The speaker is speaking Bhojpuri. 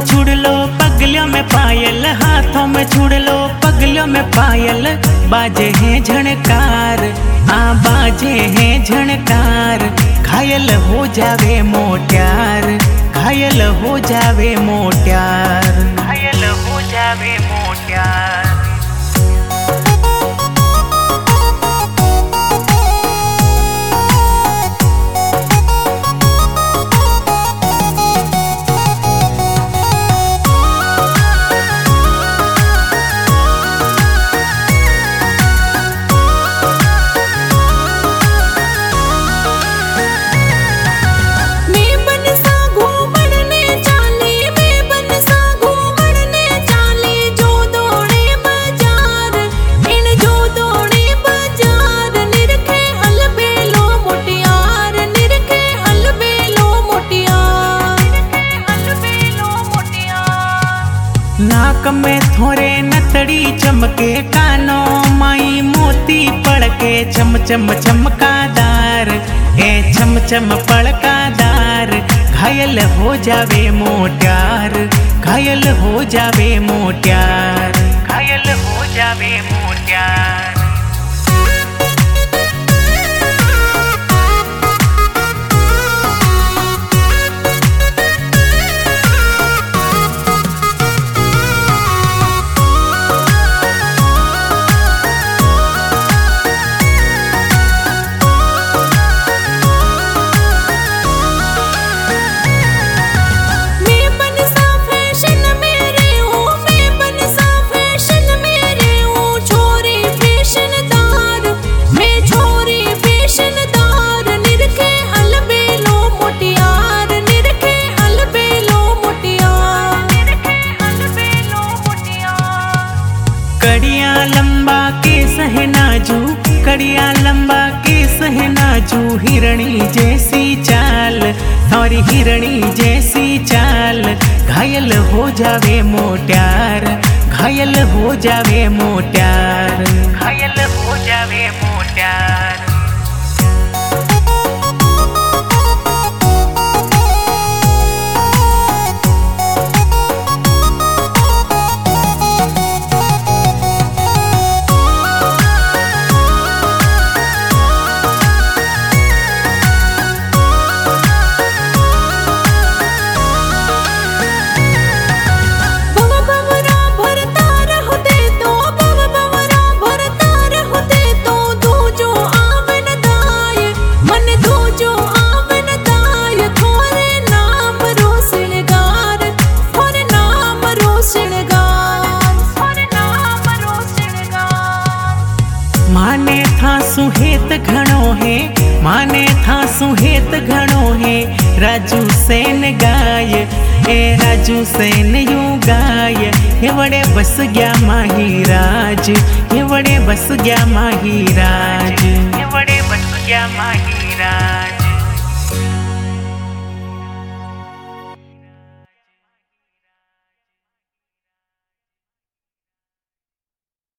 छुड़ लो पगलियों में पायल, हाथों में छुड़ लो पगलियों में पायल। बाजे हैं झनकार, बाजे हैं झनकार। घायल हो जावे मोट्यार, घायल हो जावे मोट्यार, घायल हो जावे मोट्यार। नाक में थोड़े नतड़ी चमके, कानों माई मोती पड़के। चम चम चमकादार, चम चम पड़कादार। घायल हो जावे मोट्यार, घायल हो जावे मोट्यार, घायल हो जावे मोट्यार। कड़िया लंबा केस है नाजू, कड़िया लंबा केस है नाजू। हिरणी जैसी चाल, सॉरी हिरणी जैसी चाल। घायल हो जावे मोट्यार, घायल हो जावे मोट्यार, घायल हो जावे मोट्यार। माने था सुहेत घणो है, माने था सुहेत घणो है। राजू सेन गाय, राजू सेन यू गाय। हेवड़े बस गया माहीराज, हेवड़े बस गया माहीराज, हेवड़े बस गया माहीराज।